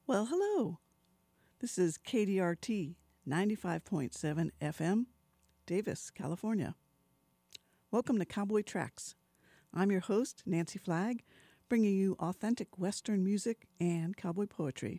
Well, hello. This is KDRT 95.7 FM, Davis, California. Welcome to Cowboy Tracks. I'm your host, Nancy Flagg, bringing you authentic Western music and cowboy poetry.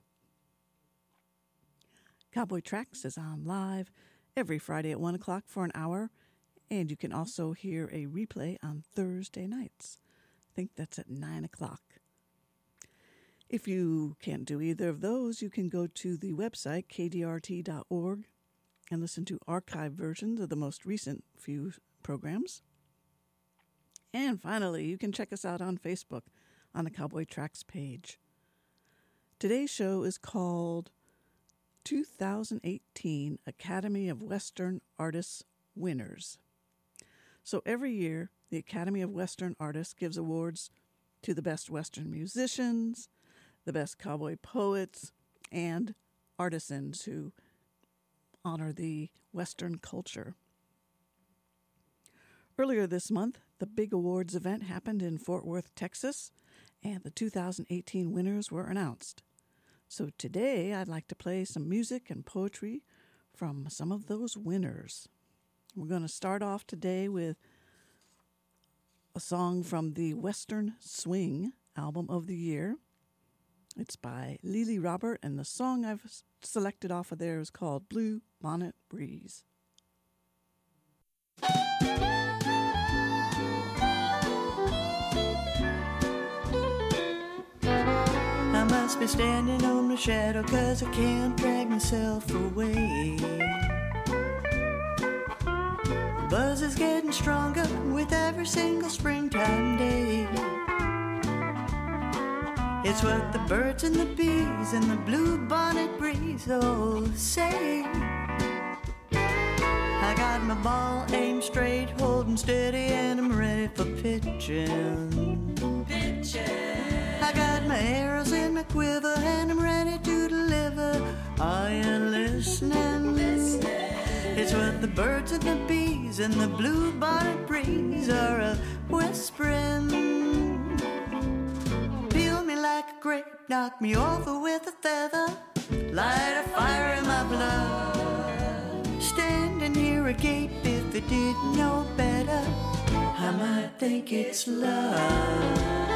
Cowboy Tracks is on live every Friday at 1 o'clock for an hour, and you can also hear a replay on Thursday nights. I think that's at 9 o'clock. If you can't do either of those, you can go to the website, kdrt.org, and listen to archived versions of the most recent few programs. And finally, you can check us out on Facebook on the Cowboy Tracks page. Today's show is called 2018 Academy of Western Artists Winners. So every year, the Academy of Western Artists gives awards to the best Western musicians, the best cowboy poets, and artisans who honor the Western culture. Earlier this month, the big awards event happened in Fort Worth, Texas, and the 2018 winners were announced. So today, I'd like to play some music and poetry from some of those winners. We're going to start off today with a song from the Western Swing album of the year. It's by Lily Robert, and the song I've selected off of there is called Blue Bonnet Breeze. I must be standing on the shadow 'cause I can't drag myself away. The buzz is getting stronger with every single springtime day. It's what the birds and the bees and the blue bonnet breeze all say. I got my ball aimed straight, holding steady, and I'm ready for pitching. I got my arrows in my quiver, and I'm ready to deliver. Are you listening? It's what the birds and the bees and the blue bonnet breeze are whispering. Like a grape, knock me over with a feather, light a fire in my blood. Standing here agape, if I didn't know better, I might think it's love.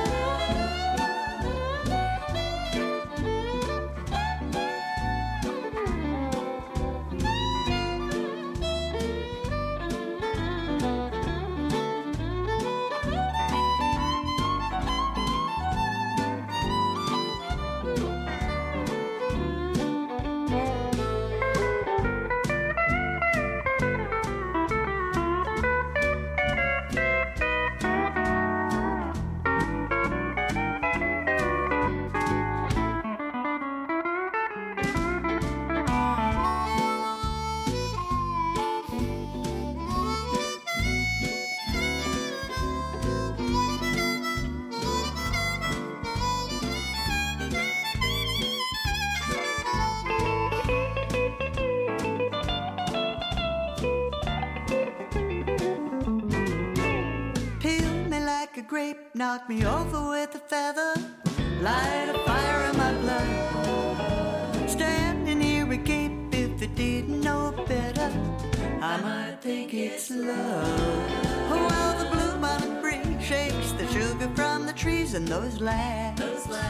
Knock me over with a feather, light a fire in my blood. Standing here agape, if I didn't know better, I might think it's love. Oh, well, the blue bonnet breeze shakes the sugar from the trees, and those laughs,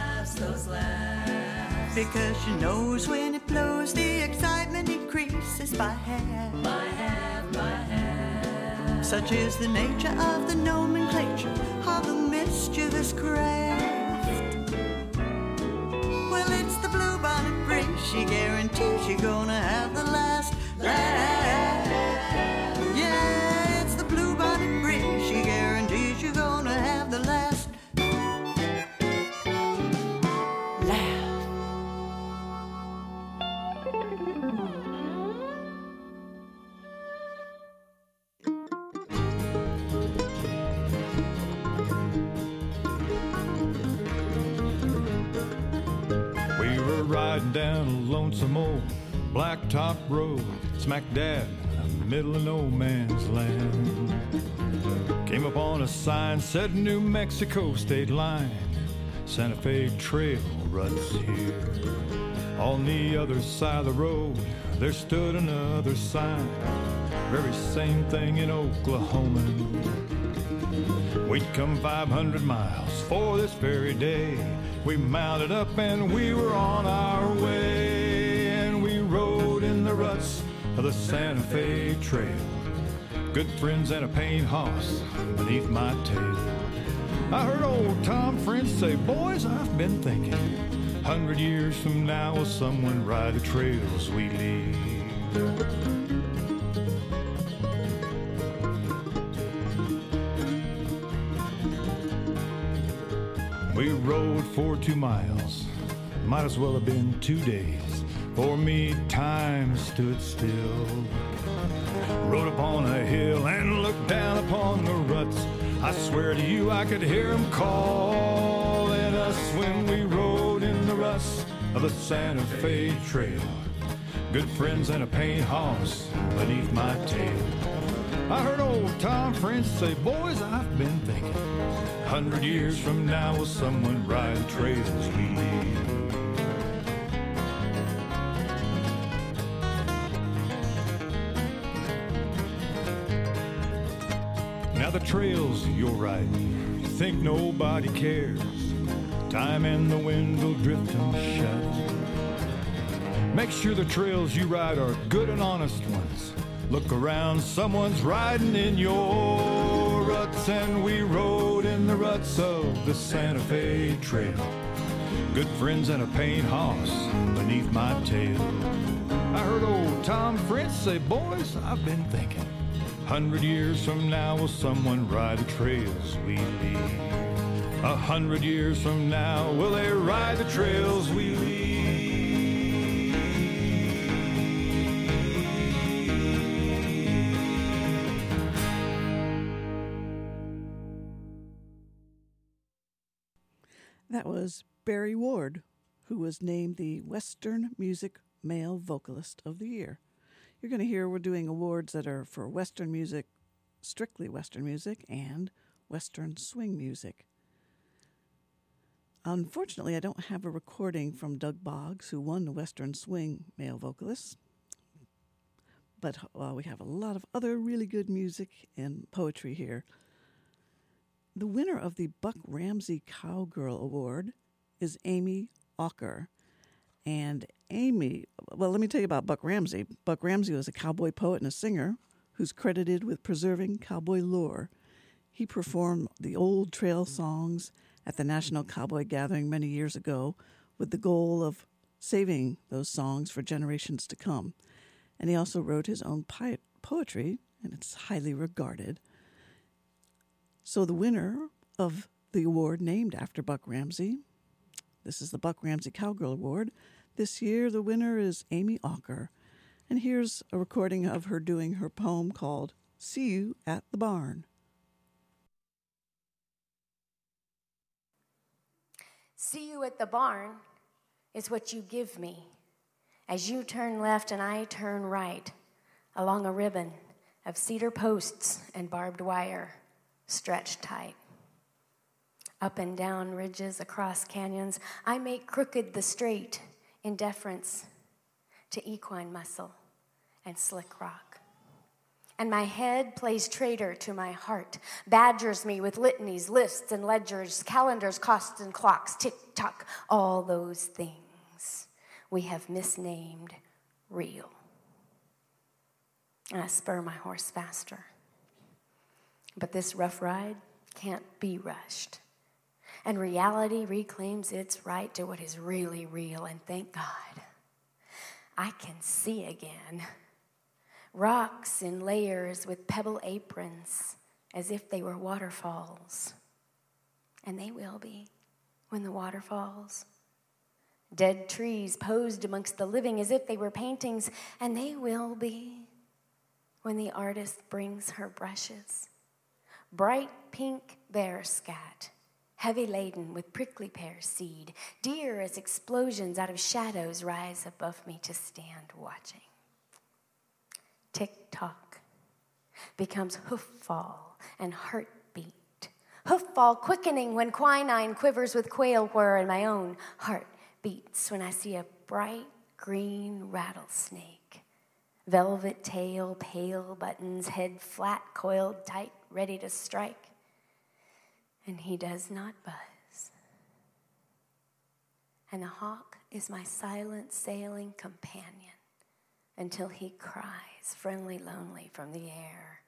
because she knows when it blows, the excitement increases by half. Such is the nature of the nomenclature of a mischievous craft. Well, it's the blue bonnet breeze, she guarantees you're gonna have the last laugh. Yeah, it's the blue bonnet breeze, she guarantees you're gonna have the last laugh. Riding down a lonesome old blacktop road, smack dab in the middle of no man's land. Came upon a sign said New Mexico state line. Santa Fe Trail ruts here. On the other side of the road, there stood another sign. Very same thing in Oklahoma. We'd come 500 miles for this very day. We mounted up and we were on our way. And we rode in the ruts of the Santa Fe Trail. Good friends and a paint hoss beneath my tail. I heard old Tom French say, boys, I've been thinking, 100 years from now will someone ride the trails we leave. We rode for 2 miles, might as well have been 2 days. For me, time stood still. Rode upon a hill and looked down upon the ruts. I swear to you I could hear them calling us when we rode in the ruts of the Santa Fe Trail. Good friends and a paint hoss beneath my tail. I heard old Tom French say, boys, I've been thinking, 100 years from now will someone ride the trails we leave. Now the trails you're riding, you think nobody cares. Time and the wind will drift and shadow. Make sure the trails you ride are good and honest ones. Look around, someone's riding in your ruts. And we rode in the ruts of the Santa Fe Trail. Good friends and a paint hoss beneath my tail. I heard old Tom French say, boys, I've been thinking, 100 years from now will someone ride the trails we leave. 100 years from now will they ride the trails we leave. That was Barry Ward, who was named the Western Music Male Vocalist of the Year. You're going to hear we're doing awards that are for Western music, strictly Western music, and Western swing music. Unfortunately, I don't have a recording from Doug Boggs, who won the Western Swing Male Vocalist. But we have a lot of other really good music and poetry here. The winner of the Buck Ramsey Cowgirl Award is Amy Auker. And Amy, well, let me tell you about Buck Ramsey. Buck Ramsey was a cowboy poet and a singer who's credited with preserving cowboy lore. He performed the old trail songs at the National Cowboy Gathering many years ago with the goal of saving those songs for generations to come. And he also wrote his own poetry, and it's highly regarded. So the winner of the award named after Buck Ramsey, this is the Buck Ramsey Cowgirl Award. This year the winner is Amy Auker. And here's a recording of her doing her poem called See You at the Barn. See you at the barn is what you give me as you turn left and I turn right along a ribbon of cedar posts and barbed wire stretched tight. Up and down ridges, across canyons, I make crooked the straight in deference to equine muscle and slick rock. And my head plays traitor to my heart, badgers me with litanies, lists, and ledgers, calendars, costs, and clocks, tick-tock, all those things we have misnamed real. And I spur my horse faster. But this rough ride can't be rushed. And reality reclaims its right to what is really real. And thank God, I can see again. Rocks in layers with pebble aprons as if they were waterfalls. And they will be when the water falls. Dead trees posed amongst the living as if they were paintings. And they will be when the artist brings her brushes. Bright pink bear scat, heavy laden with prickly pear seed, dear as explosions out of shadows rise above me to stand watching. Tick-tock becomes hoof fall and heartbeat. hoof fall quickening when quinine quivers with quail whir, and my own heart beats when I see a bright green rattlesnake. Velvet tail, pale buttons, head flat, coiled tight, ready to strike. And he does not buzz. And the hawk is my silent sailing companion until he cries, friendly, lonely, from the air.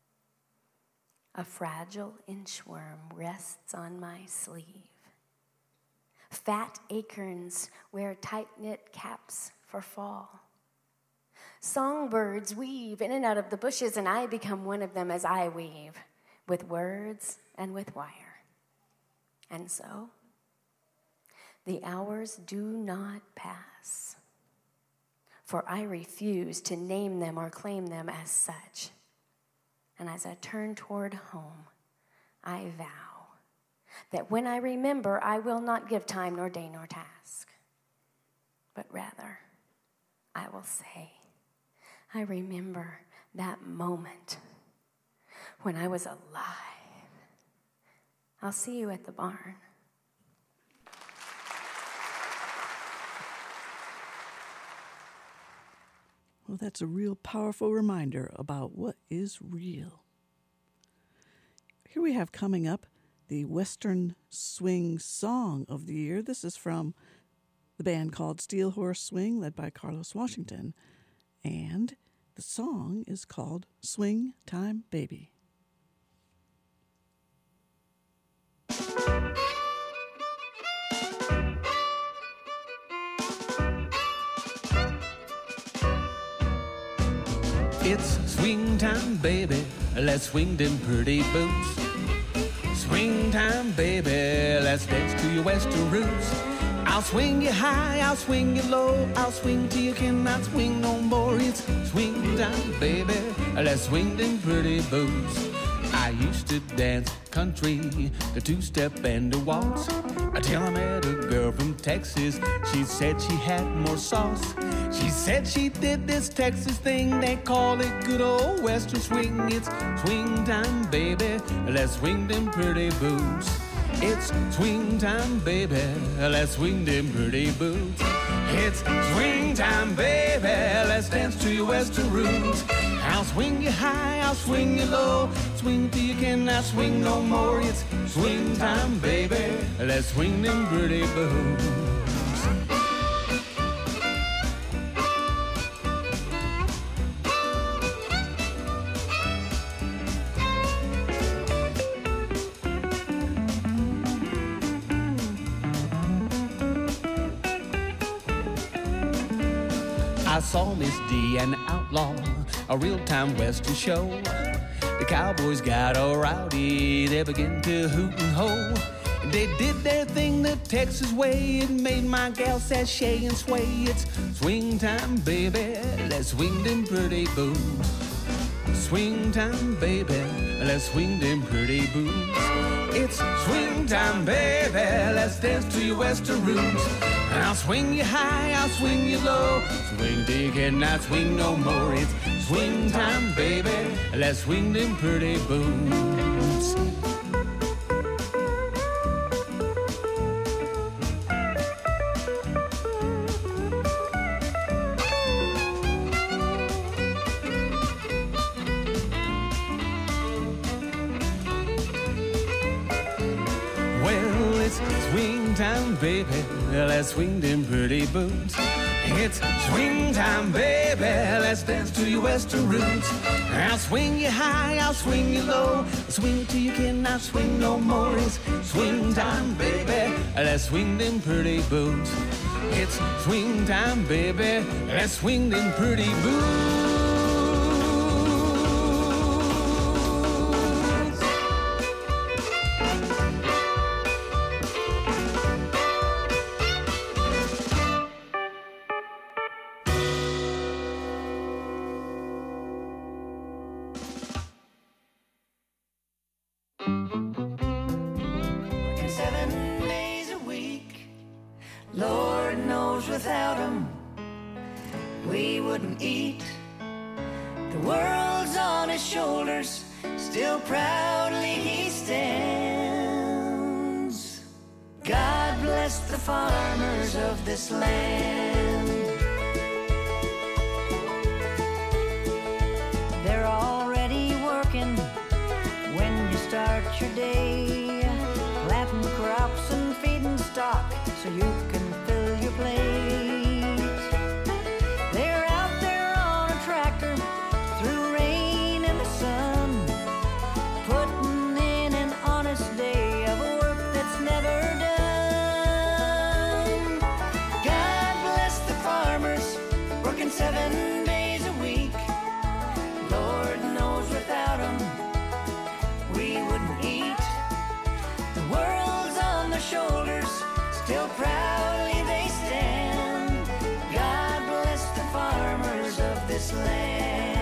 A fragile inchworm rests on my sleeve. Fat acorns wear tight-knit caps for fall. Songbirds weave in and out of the bushes, and I become one of them as I weave, with words and with wire. And so, the hours do not pass, for I refuse to name them or claim them as such. And as I turn toward home, I vow that when I remember, I will not give time nor day nor task, but rather I will say, I remember that moment when I was alive. I'll see you at the barn. Well, that's a real powerful reminder about what is real. Here we have coming up the Western Swing Song of the Year. This is from the band called Steel Horse Swing, led by Carlos Washington. And the song is called Swing Time Baby. It's swing time, baby. Let's swing them pretty boots. Swing time, baby. Let's dance to your western roots. I'll swing you high, I'll swing you low. I'll swing till you cannot swing no more. It's swing time, baby. Let's swing them pretty boots. I used to dance country, the two-step and the waltz. Until I met a girl from Texas. She said she had more sauce. She said she did this Texas thing. They call it good old Western swing. It's swing time, baby. Let's swing them pretty boots. It's swing time, baby. Let's swing them pretty boots. It's swing time, baby. Let's dance to your western roots. I'll swing you high, I'll swing you low. Swing till you cannot swing no more. It's swing time, baby. Let's swing them pretty boots. I saw Miss D and the Outlaw, a real-time Western show. The cowboys got all rowdy, they began to hoot and ho. They did their thing the Texas way, it made my gal sashay and sway. It's swing time, baby, let's swing them pretty boots. Swing time, baby, let's swing them pretty boots. It's swing time, baby, let's dance to your western roots. I'll swing you high, I'll swing you low. Swing till you cannot swing no more. It's swing time, baby, let's swing them pretty boots. Swing time, baby, let's swing them pretty boots. It's swing time, baby, let's dance to your western roots. I'll swing you high, I'll swing you low. Swing till you cannot swing no more. It's swing time, baby, let's swing them pretty boots. It's swing time, baby, let's swing them pretty boots. Without him, we wouldn't eat. The world's on his shoulders, still proudly he stands. God bless the farmers of this land. They're already working when you start your day, planting crops and feeding stock so you can fill your plate. They're out there on a tractor through rain and the sun, putting in an honest day of work that's never done. God bless the farmers working 7 days a week. Lord knows without them we wouldn't eat. The world's on their shoulders, still proudly they stand. God bless the farmers of this land.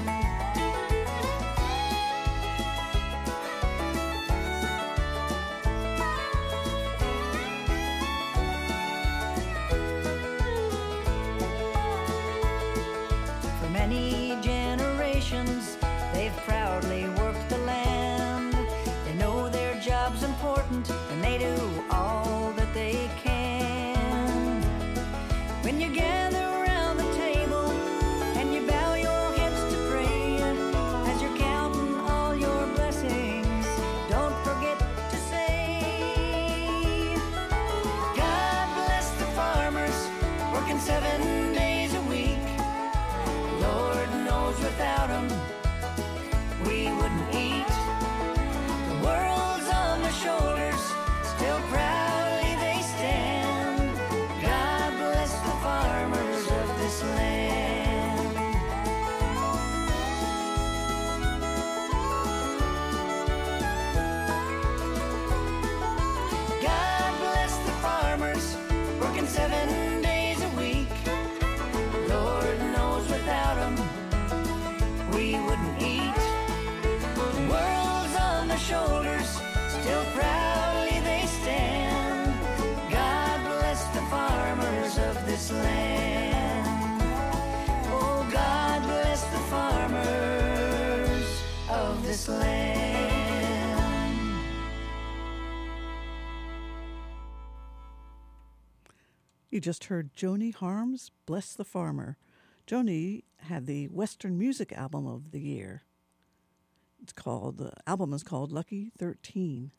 For many generations, they've proudly worked the land. They know their job's important, and they do all that they can. When you gather around the table and you bow your heads to pray, as you're counting all your blessings, don't forget to say, God bless the farmers working 7 days a week. Lord knows without them we wouldn't eat. The world's on their shoulders, still proudly they stand. God bless the farmers of this land. God bless the farmers working 7 days a week. Lord knows without them we wouldn't eat. The world's on their shoulders, still proudly they stand. God bless the farmers of this land. Oh, God bless the farmers of this land. You just heard Joni Harms, Bless the Farmer. Joni had the Western Music Album of the Year. The album is called Lucky 13.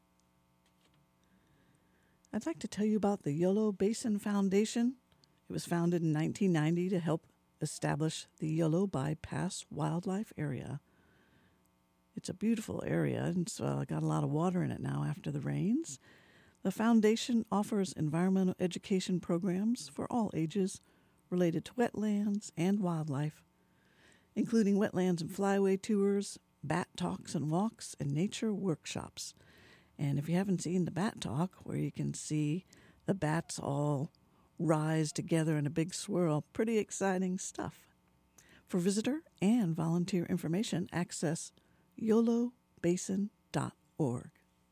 I'd like to tell you about the Yolo Basin Foundation. It was founded in 1990 to help establish the Yolo Bypass Wildlife Area. It's a beautiful area, and it's got a lot of water in it now after the rains. The foundation offers environmental education programs for all ages related to wetlands and wildlife, including wetlands and flyway tours, bat talks and walks, and nature workshops. And if you haven't seen the bat talk, where you can see the bats all rise together in a big swirl, pretty exciting stuff. For visitor and volunteer information, access yolobasin.org.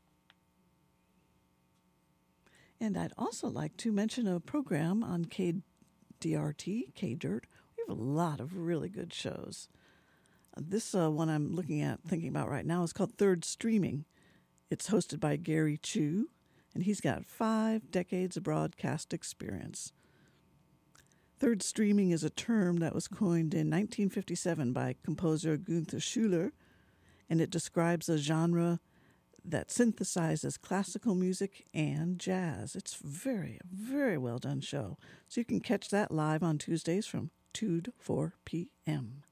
And I'd also like to mention a program on KDRT, K-Dirt. We have a lot of really good shows. This one I'm thinking about right now is called Third Streaming. It's hosted by Gary Chu, and he's got 5 decades of broadcast experience. Third streaming is a term that was coined in 1957 by composer Gunther Schuller, and it describes a genre that synthesizes classical music and jazz. It's very, very well done show. So you can catch that live on Tuesdays from 2 to 4 p.m.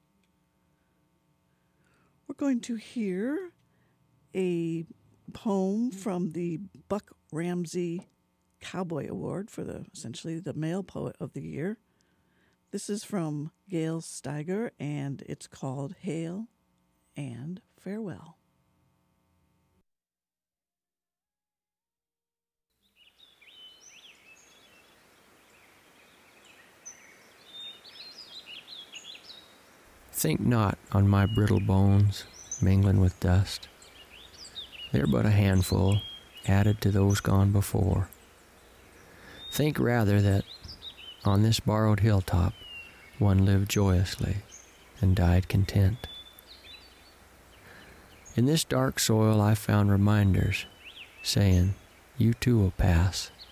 We're going to hear a poem from the Buck Ramsey Cowboy Award for essentially the male poet of the year. This is from Gail Steiger, and it's called Hail and Farewell. Think not on my brittle bones mingling with dust. They're but a handful added to those gone before. Think rather that on this borrowed hilltop one lived joyously and died content. In this dark soil I found reminders saying, you too will pass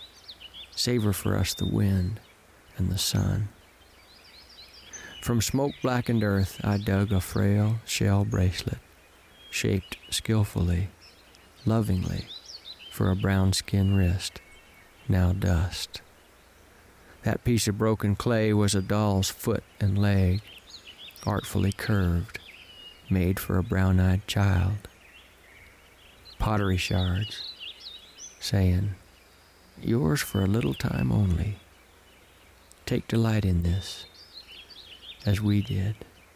savor for us the wind and the sun. From smoke-blackened earth I dug a frail shell bracelet, shaped skillfully, lovingly, for a brown-skin wrist, now dust. That piece of broken clay was a doll's foot and leg, artfully curved, made for a brown-eyed child. Pottery shards, saying, "Yours for a little time only. Take delight in this, as we did."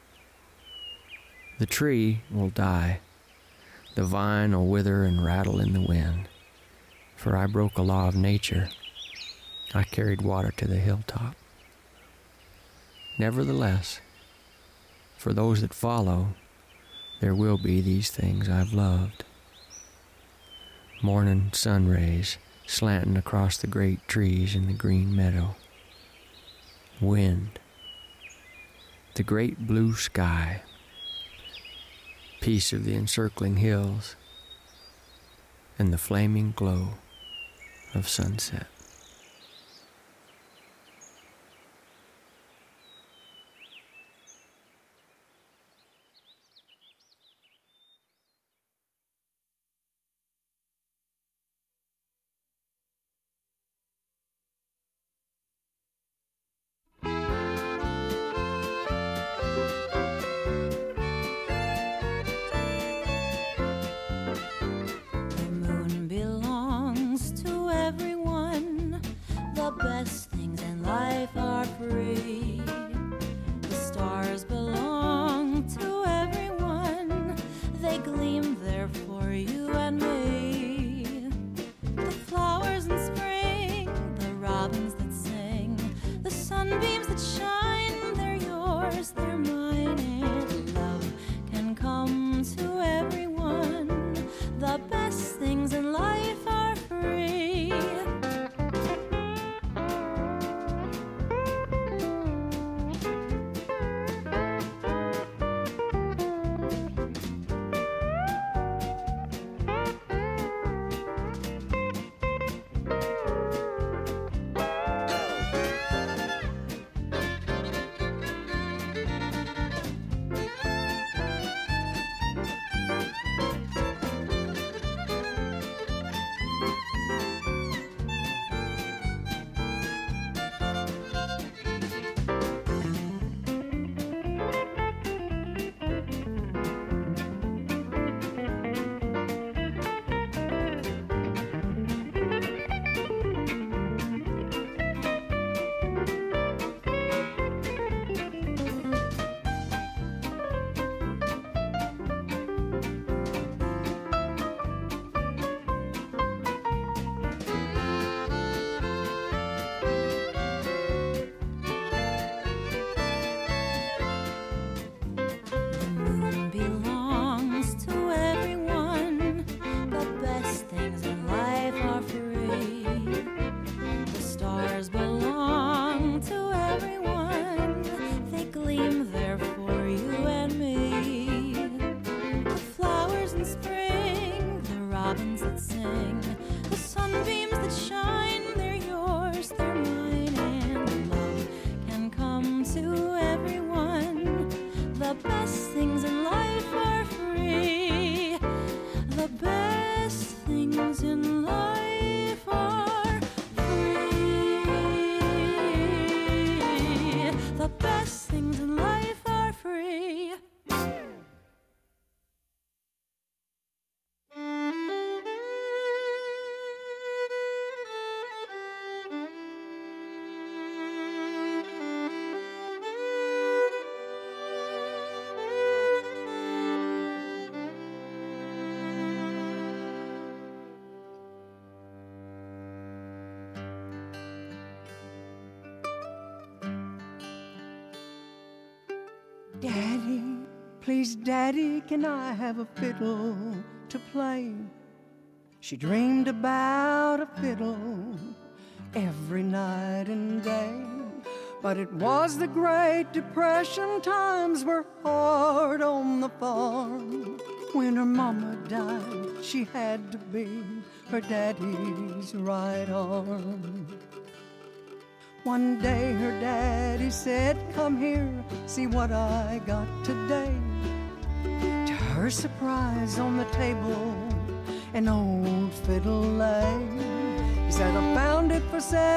The tree will die, the vine will wither and rattle in the wind, for I broke a law of nature. I carried water to the hilltop. Nevertheless, for those that follow, there will be these things I've loved. Morning sun rays slanting across the great trees in the green meadow. Wind. The great blue sky. Peace of the encircling hills. And the flaming glow of sunset. Daddy, please, Daddy, can I have a fiddle to play? She dreamed about a fiddle every night and day. But it was the Great Depression, times were hard on the farm. When her mama died, she had to be her daddy's right arm. One day her daddy said, "Come here, see what I got today." To her surprise, on the table, an old fiddle lay. He said, "I found it for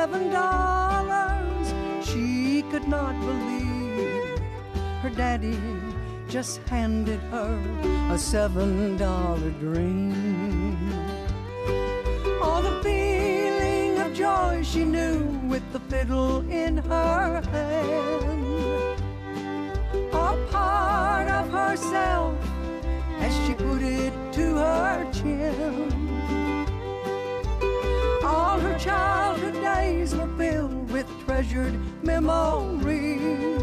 $7. She could not believe her daddy just handed her a $7 dream. All the feeling of joy she knew with the fiddle in her hand, a part of herself as she put it to her chin. All her childhood days were filled with treasured memories.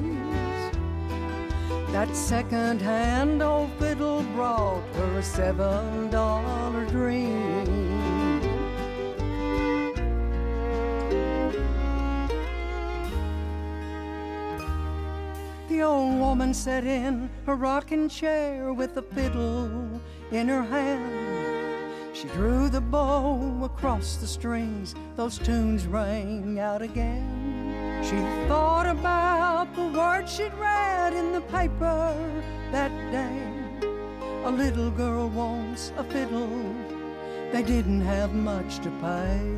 That second-hand old fiddle brought her a $7 dream. The old woman sat in her rocking chair with a fiddle in her hand. She drew the bow across the strings, those tunes rang out again. She thought about the words she'd read in the paper that day. A little girl wants a fiddle, they didn't have much to pay.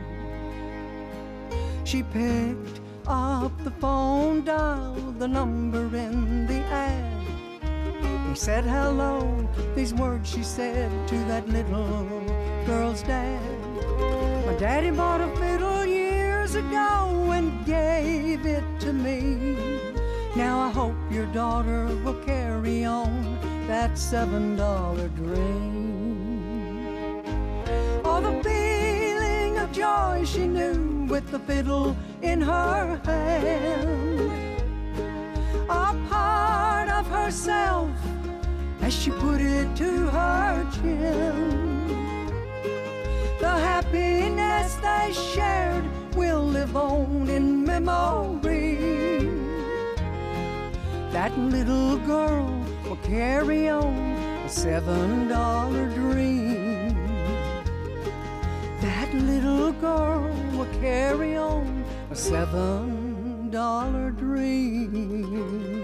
She picked up the phone, dialed the number in the ad. He said hello, these words she said to that little girl's dad. "My daddy bought a fiddle years ago and gave it to me. Now I hope your daughter will carry on that $7 dream." All the feeling of joy she knew with the fiddle in her hand, a part of herself as she put it to her chin. The happiness they shared will live on in memory. That little girl will carry on a $7 dream. That little girl will carry on a $7 dream.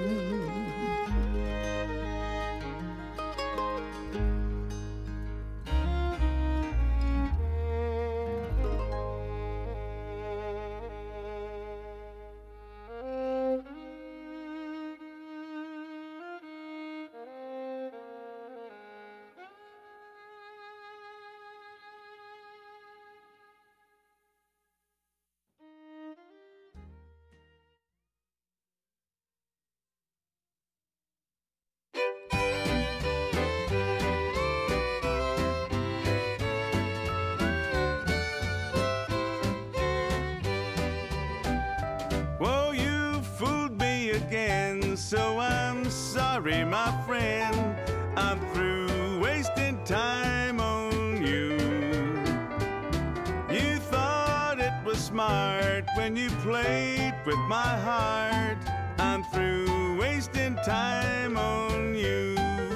So I'm sorry, my friend, I'm through wasting time on you. You thought it was smart when you played with my heart. I'm through wasting time on you.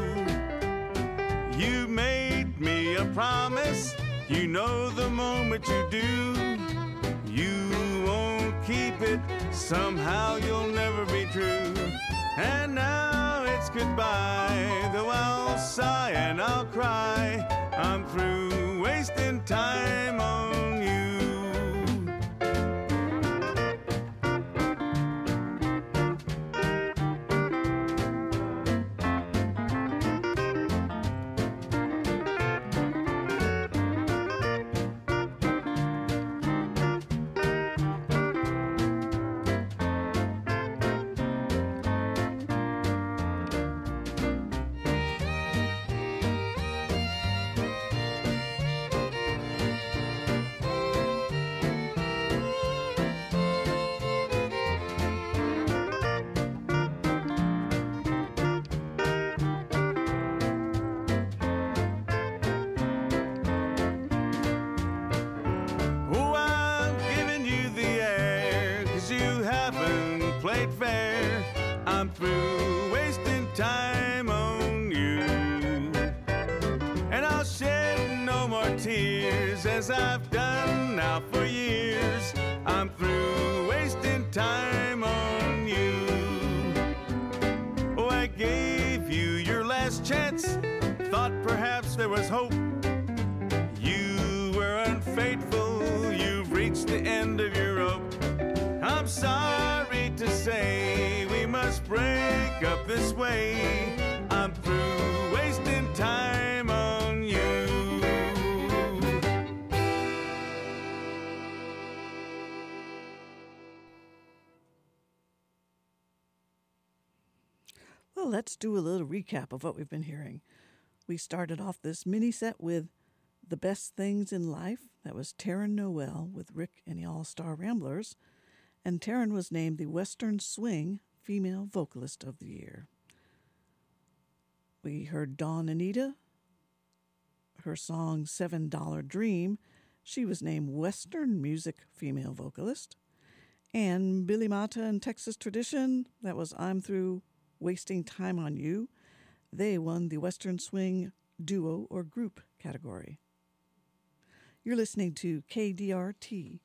You made me a promise, you know the moment you do, you won't keep it, somehow you'll never be true. And now it's goodbye, though I'll sigh and I'll cry. I'm through wasting time on you. I'm through wasting time on you. And I'll shed no more tears as I've done now for years. I'm through wasting time on you. Oh, I gave you your last chance, thought perhaps there was hope. You were unfaithful, you've reached the end of your rope. I'm sorry to say we must break up this way. I'm through wasting time on you. Well, let's do a little recap of what we've been hearing. We started off this mini set with The Best Things in Life. That was Taryn Noel with Rick and the All-Star Ramblers. And Taryn was named the Western Swing Female Vocalist of the Year. We heard Dawn Anita, her song $7 Dream. She was named Western Music Female Vocalist. And Billy Mata and Texas Tradition, that was I'm Through Wasting Time on You. They won the Western Swing Duo or Group category. You're listening to KDRT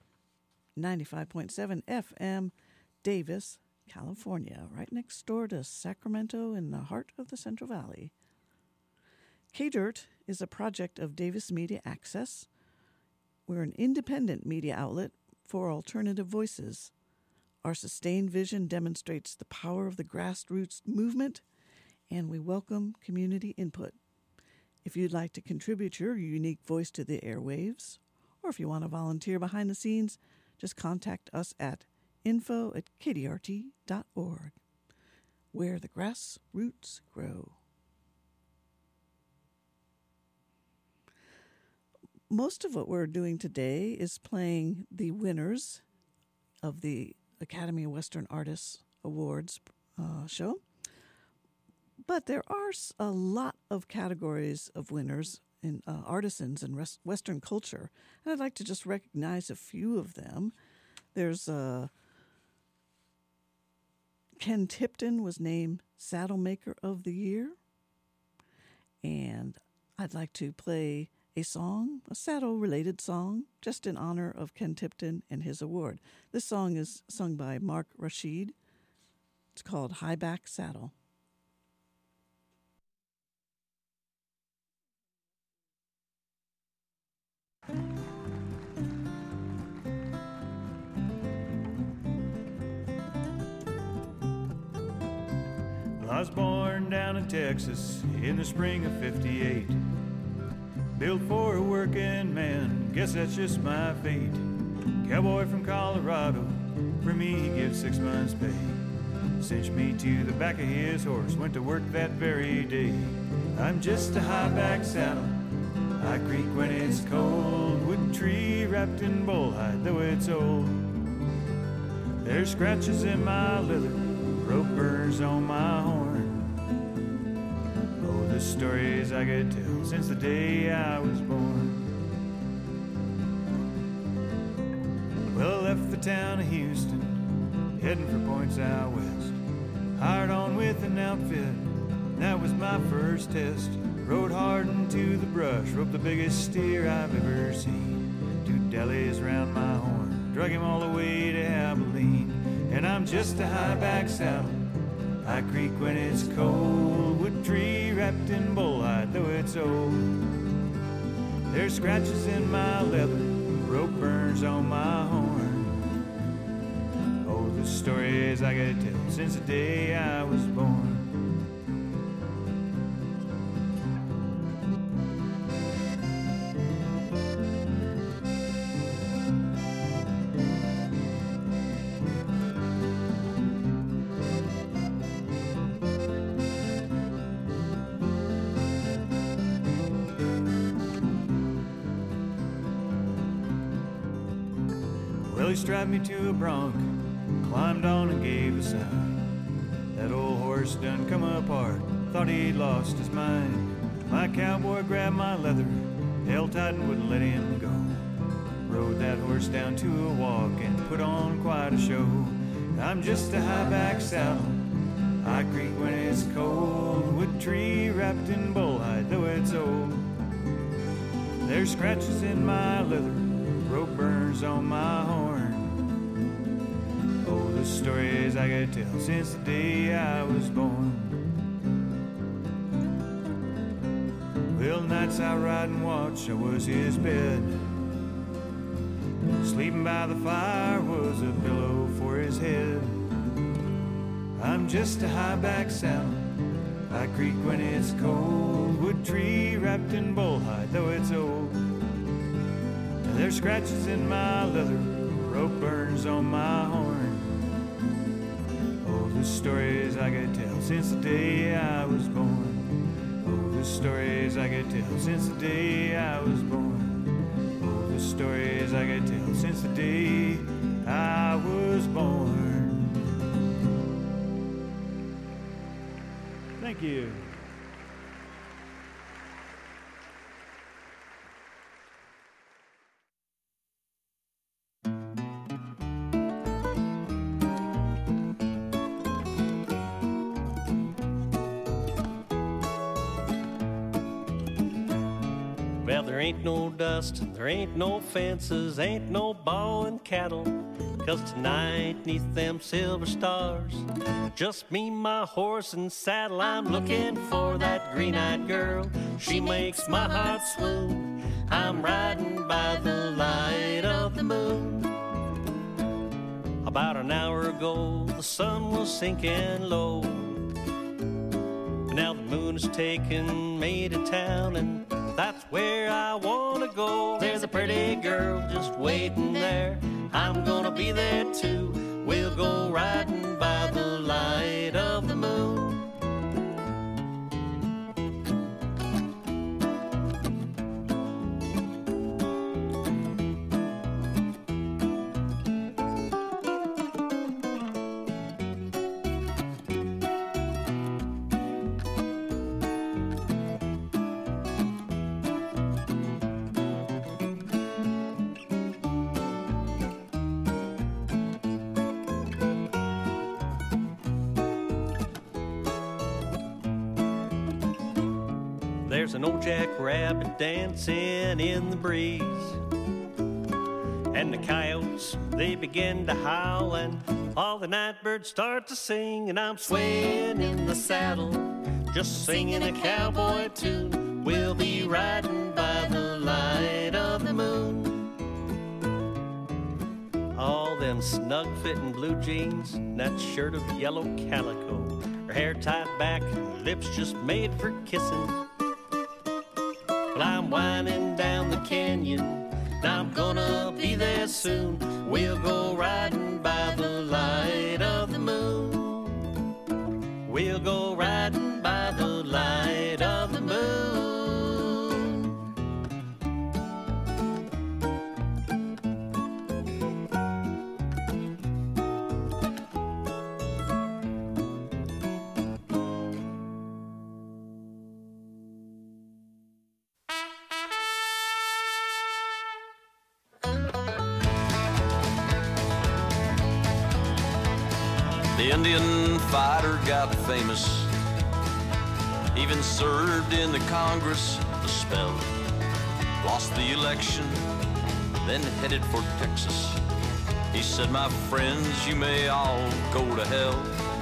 95.7 FM, Davis, California, right next door to Sacramento in the heart of the Central Valley. KDIRT is a project of Davis Media Access. We're an independent media outlet for alternative voices. Our sustained vision demonstrates the power of the grassroots movement, and we welcome community input. If you'd like to contribute your unique voice to the airwaves, or if you want to volunteer behind the scenes, just contact us at info@kdrt.org, where the grassroots grow. Most of what we're doing today is playing the winners of the Academy of Western Artists Awards show. But there are a lot of categories of winners in artisans in Western culture, and I'd like to just recognize a few of them. There's Ken Tipton was named Saddle Maker of the Year, and I'd like to play a song, a saddle-related song, just in honor of Ken Tipton and his award. This song is sung by Mark Rashid. It's called High Back Saddle. I was born down in Texas in the spring of '58. Built for a working man, guess that's just my fate. Cowboy from Colorado, for me he gives 6 months pay. Cinched me to the back of his horse, went to work that very day. I'm just a high back saddle, I creak when it's cold. Wooden tree wrapped in bull hide, though it's old. There's scratches in my leather, rope burrs on my horn. Oh, the stories I could tell since the day I was born. Well, I left the town of Houston, heading for points out west. Hired on with an outfit, that was my first test. Rode hard into the brush, roped the biggest steer I've ever seen. 2 delis round my horn, drug him all the way to Abilene. And I'm just a high back saddle, I creak when it's cold. Wood tree wrapped in bull hide, though it's old. There's scratches in my leather, rope burns on my horn. Oh, the stories I could tell since the day I was born. Well, he strapped me to a bronc, climbed on and gave a sign. That old horse done come apart, thought he'd lost his mind. My cowboy grabbed my leather, held tight and wouldn't let him go. Rode that horse down to a walk and put on quite a show. I'm just a high back saddle, I creak when it's cold. Wood tree wrapped in bull hide, though it's old. There's scratches in my leather, rope burns on my horn. the stories I could tell since the day I was born. Well, nights I ride and watch, I was his bed. Sleeping by the fire was a pillow for his head. I'm just a high-back saddle, I creak when it's cold. Wood tree wrapped in bull hide, though it's old. And there's scratches in my leather, rope burns on my horn. Oh, the stories I could tell since the day I was born. Oh, the stories I could tell since the day I was born. Oh, the stories I could tell since the day I was born. Thank you. Well, there ain't no dust, there ain't no fences, ain't no bawling cattle. 'Cause tonight, 'neath them silver stars, just me, my horse and saddle, I'm looking for that green-eyed girl. She makes my heart swoon. I'm riding by the light of the moon. About an hour ago, the sun was sinking low, but now the moon has taken me to town, and that's where I wanna go. There's a pretty girl just waiting there. I'm gonna be there too. We'll go riding by the light of the moon. There's an old jackrabbit dancing in the breeze, and the coyotes, they begin to howl, and all the night birds start to sing, and I'm swaying in the saddle, just singing a cowboy tune. We'll be riding by the light of the moon. All them snug-fitting blue jeans, and that shirt of yellow calico, her hair tied back, lips just made for kissing. Well, I'm winding down the canyon, and I'm gonna be there soon. We'll go riding by the light of the moon. We'll go riding by the light of the moon. The Indian fighter got famous, even served in the Congress a spell. Lost the election, then headed for Texas. He said, my friends, you may all go to hell.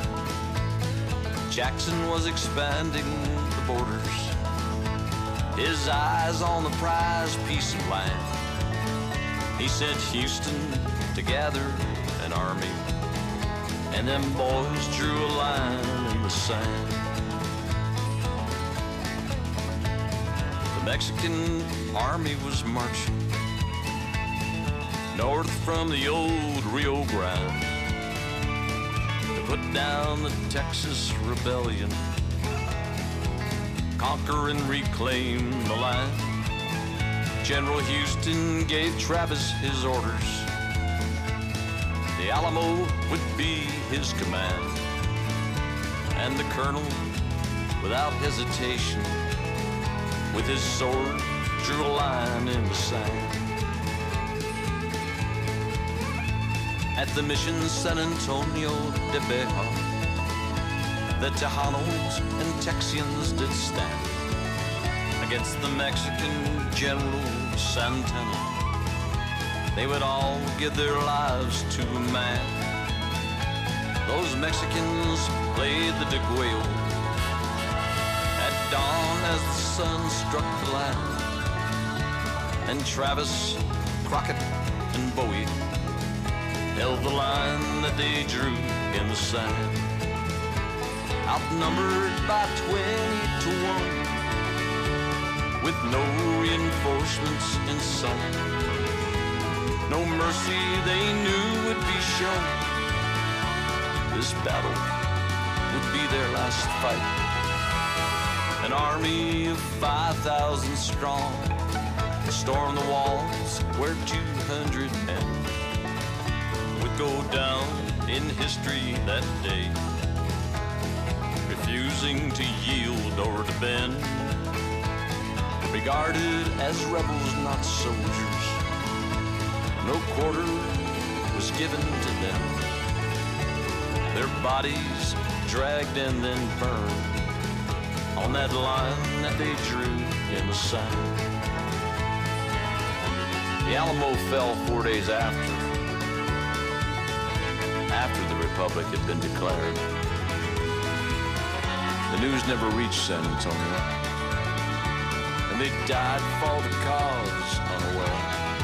Jackson was expanding the borders, his eyes on the prize piece of land. He sent Houston to gather an army, and them boys drew a line in the sand. The Mexican army was marching north from the old Rio Grande to put down the Texas rebellion, conquer and reclaim the land. General Houston gave Travis his orders. The Alamo would be his command, and the colonel, without hesitation, with his sword, drew a line in the sand. At the mission San Antonio de Beja, the Tejanos and Texians did stand against the Mexican General Santana. They would all give their lives to a man. those Mexicans played the degüello. At dawn as the sun struck the land, and Travis, Crockett, and Bowie held the line that they drew in the sand. Outnumbered by 20 to 1, with no reinforcements in sight, no mercy they knew would be shown. This battle would be their last fight. An army of 5,000 strong stormed the walls where 200 men would go down in history that day, refusing to yield or to bend, regarded as rebels, not soldiers. No quarter was given to them. Their bodies dragged and then burned on that line that they drew in the sand. The Alamo fell 4 days after the Republic had been declared. The news never reached San Antonio, and they died for the cause unaware.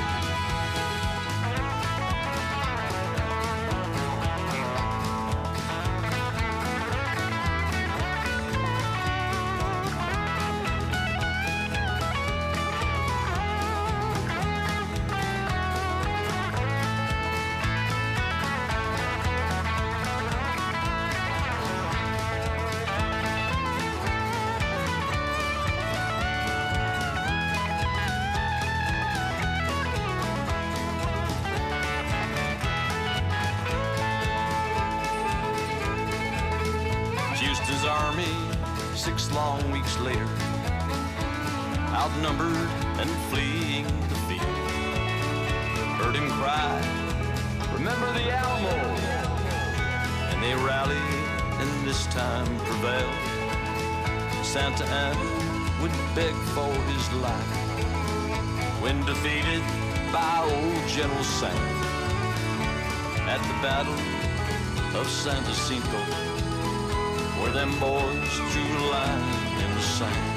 Houston's army, 6 long weeks later, outnumbered and fleeing the field, heard him cry, "Remember the Alamo!" And they rallied and this time prevailed. Santa Anna would beg for his life when defeated by old General Sam at the Battle of San Jacinto, where them boys drew a line in the sand.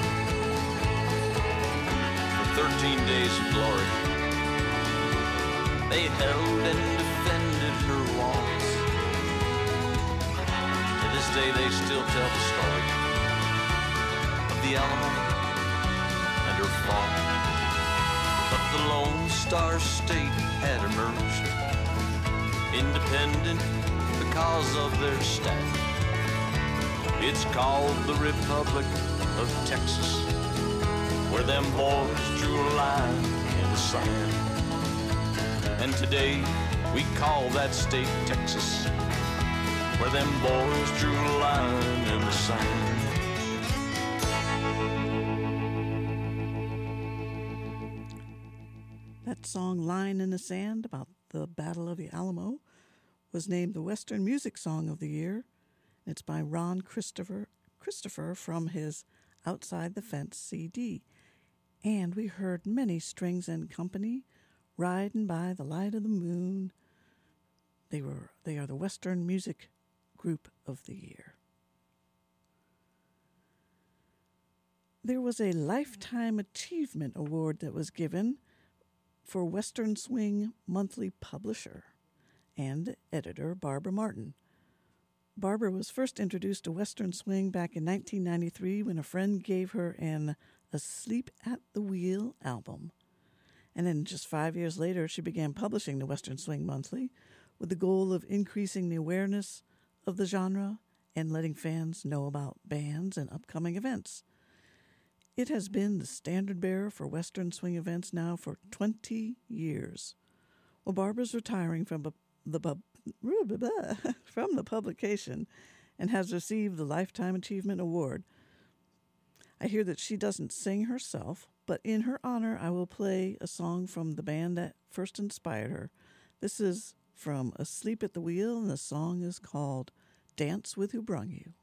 For 13 days of glory, they held and defended her walls. To this day, they still tell the story of the Alamo and her fall. But the Lone Star State had emerged, independent because of their stand. It's called the Republic of Texas, where them boys drew a line in the sand. And today we call that state Texas, where them boys drew a line in the sand. That song, Line in the Sand, about the Battle of the Alamo, was named the Western Music Song of the Year. It's by Ron Christopher from his Outside the Fence CD. And we heard Many Strings and Company, Riding by the Light of the Moon. They are the Western Music Group of the Year. There was a Lifetime Achievement Award that was given for Western Swing Monthly publisher and editor Barbara Martin. Barbara was first introduced to Western Swing back in 1993 when a friend gave her an Asleep at the Wheel album. And then just 5 years later, she began publishing the Western Swing Monthly with the goal of increasing the awareness of the genre and letting fans know about bands and upcoming events. It has been the standard bearer for Western Swing events now for 20 years. Well, Barbara's retiring from the publication and has received the Lifetime Achievement Award. I hear that she doesn't sing herself, but in her honor, I will play a song from the band that first inspired her. This is from Asleep at the Wheel, and the song is called Dance with Who Brung You.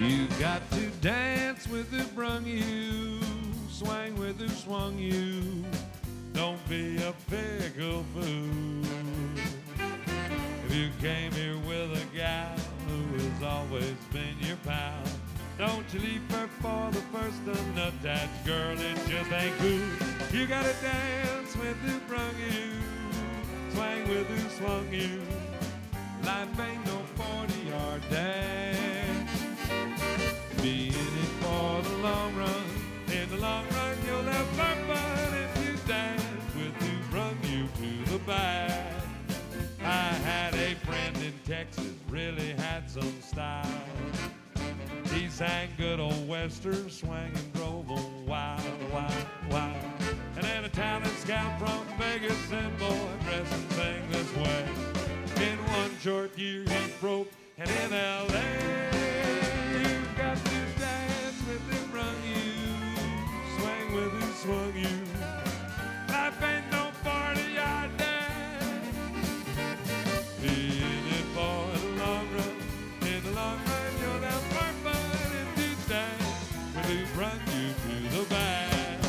You got to dance with who brung you, swing with who swung you. Don't be a pickle fool. If you came here with a gal who has always been your pal, don't you leave her for the first unattached girl, it just ain't cool. You gotta dance with who brung you, swing with who swung you. Life ain't no 40-yard dash. Be in it for the long run. In the long run, you'll have more fun if you dance with who brung you to the back. I had a friend in Texas, really had some style. He sang good old western swing and drove them wild, wild, wild. And then a talent scout from Vegas and boy dressed and sang this way. In one short year he broke, and in L.A. you've got to dance with who brung you, swing with who swung you. Life ain't no 40-yard dash. Be in it for the long run. In the long run you'll have more fun if you dance with who brung you to the back.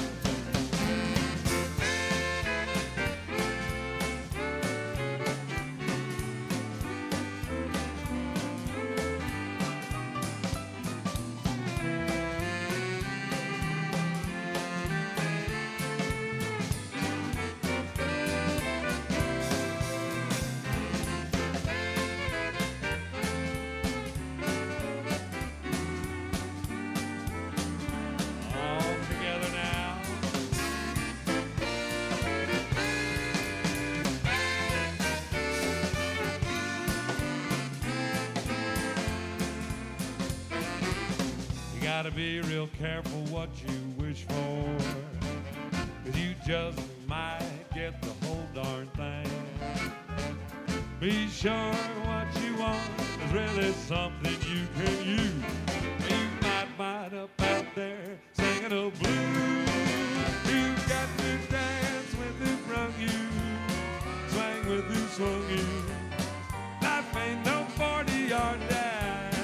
Gotta be real careful what you wish for, 'cause you just might get the whole darn thing. Be sure what you want is really something you can use. You might wind up out there singing a blues. You've got to dance with who brung you, swing with who swung you. Life ain't no 40-yard dash.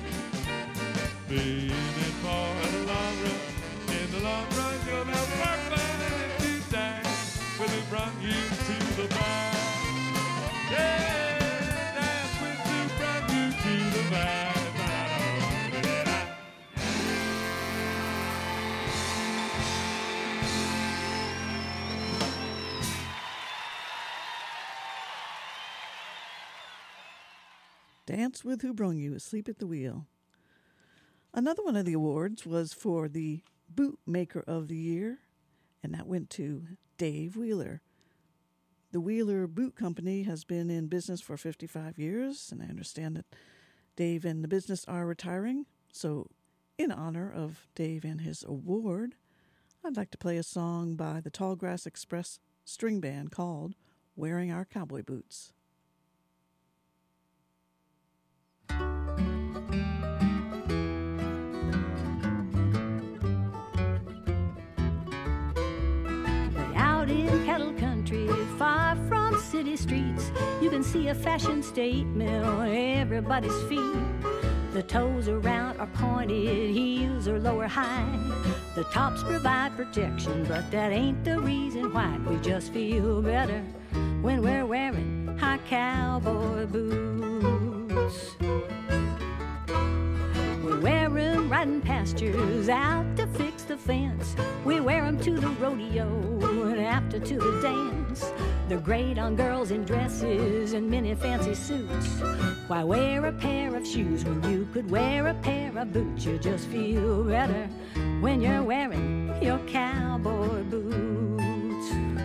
Be for the long run. In the long run, you'll have more fun if you dance with who brung you to the bar. Yeah, dance with who brung you to the bar. Dance with Who Brung You, Asleep at the Wheel. Another one of the awards was for the Boot Maker of the Year, and that went to Dave Wheeler. The Wheeler Boot Company has been in business for 55 years, and I understand that Dave and the business are retiring. So in honor of Dave and his award, I'd like to play a song by the Tallgrass Express String Band called Wearing Our Cowboy Boots. In cattle country, far from city streets, you can see a fashion statement on everybody's feet. The toes around are pointed, heels are lower high. The tops provide protection, but that ain't the reason why. We just feel better when we're wearing our cowboy boots. We wear 'em riding pastures, out to fix the fence. We wear 'em to the rodeo and after to the dance. They're great on girls in dresses and many fancy suits. Why wear a pair of shoes when you could wear a pair of boots? You just feel better when you're wearing your cowboy boots.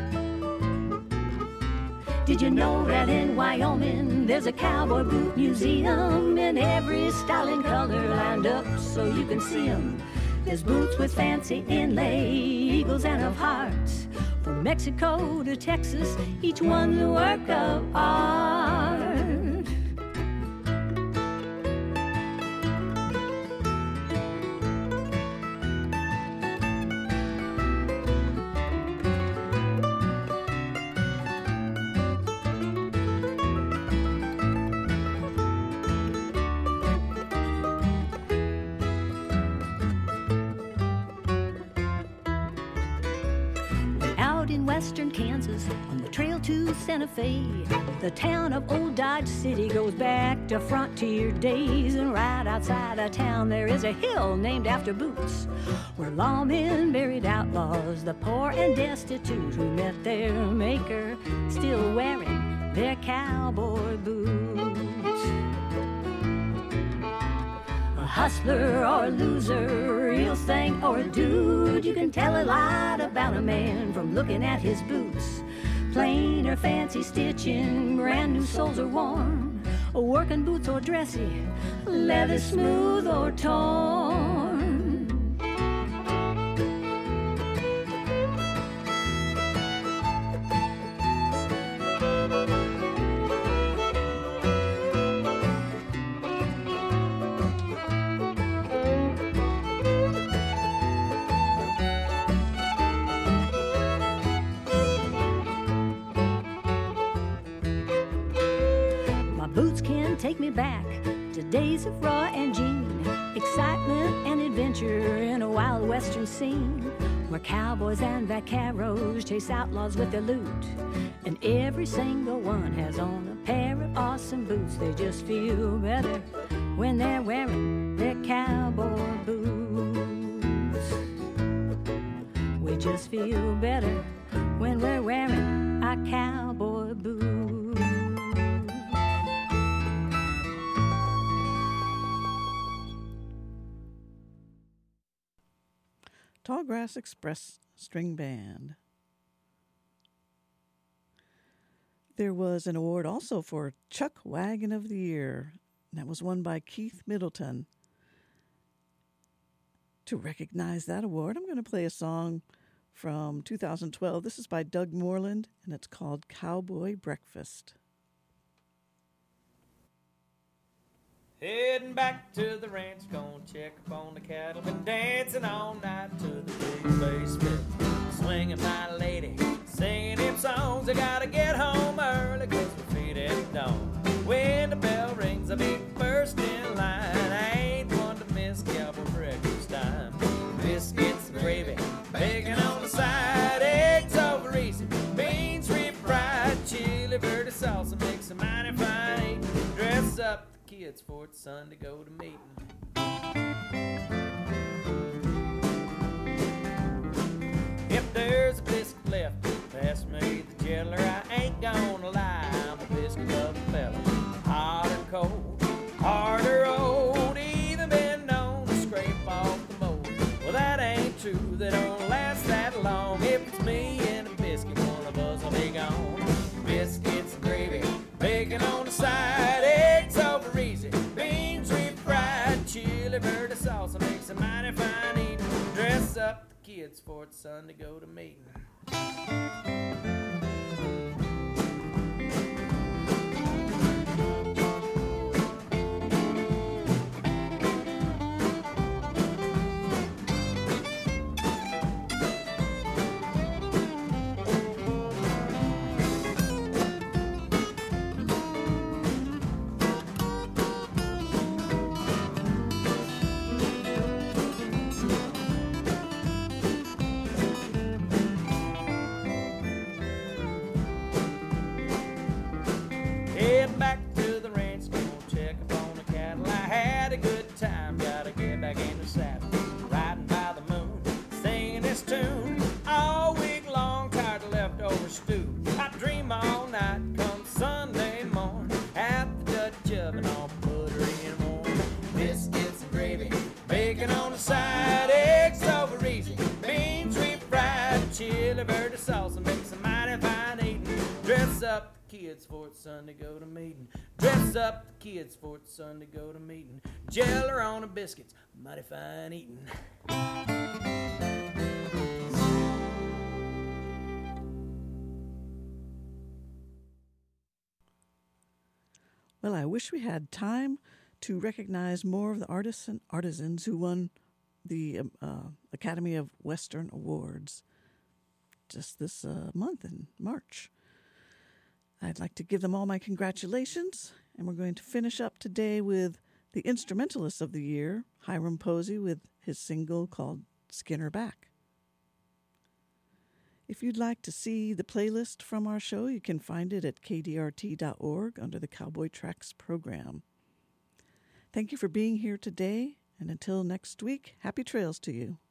Did you know that in Wyoming there's a cowboy boot museum in every style and color lined up so you can see 'em? There's boots with fancy inlay, eagles and of hearts. From Mexico to Texas, each one the work of art. western Kansas on the trail to Santa Fe. The town of Old Dodge City goes back to frontier days, and right outside of town there is a hill named after Boots, where lawmen buried outlaws, the poor and destitute who met their maker, still wearing their cowboy boots. A hustler or a loser, real thing or a dude, you can tell a lot about a man from looking at his boots. Plain or fancy stitching, brand new soles or worn, working boots or dressy, leather smooth or torn. Take me back to days of raw and Gene, excitement and adventure in a wild western scene, where cowboys and vaqueros chase outlaws with their loot, and every single one has on a pair of awesome boots. They just feel better when they're wearing their cowboy boots. We just feel better when we're wearing our cowboy boots. Tallgrass Express String Band. There was an award also for Chuck Wagon of the Year, and that was won by Keith Middleton. To recognize that award, I'm going to play a song from 2012. This is by Doug Moreland, and it's called Cowboy Breakfast. Heading back to the ranch, gonna check up on the cattle. Been dancing all night to the big bass pit. Swinging my lady, singing them songs. I gotta get home early, cause my feet at dawn. When the bell rings, I'll be first in line. I ain't one to miss cowboy breakfast time. Biscuits and gravy, bacon on the side, eggs over easy, beans refried, chili verde salsa, mix a mighty fine eating. Dress up kids for it's Sunday, go to meeting. If there's a biscuit left, pass me the jelly. I ain't gonna lie, I'm a biscuit loving fella. Hot or cold, hard or old, even been known to scrape off the mold. Well, that ain't true, they don't last that long. If it's me and a biscuit, one of us will be gone. Biscuits and gravy, bacon on the side, eggs over easy, beans refried, chili verde salsa, makes a mighty fine eating. Dress up the kids for it's Sunday, go to meeting. For it's Sunday, go to meeting. Dress up the kids for it's Sunday, go to meeting. Jelly on the biscuits, mighty fine eating. Well, I wish we had time to recognize more of the artists and artisans who won the Academy of Western Awards just this month in March. I'd like to give them all my congratulations, and we're going to finish up today with the instrumentalist of the year, Hiram Posey, with his single called Skin Her Back. If you'd like to see the playlist from our show, you can find it at kdrt.org under the Cowboy Tracks program. Thank you for being here today, and until next week, happy trails to you.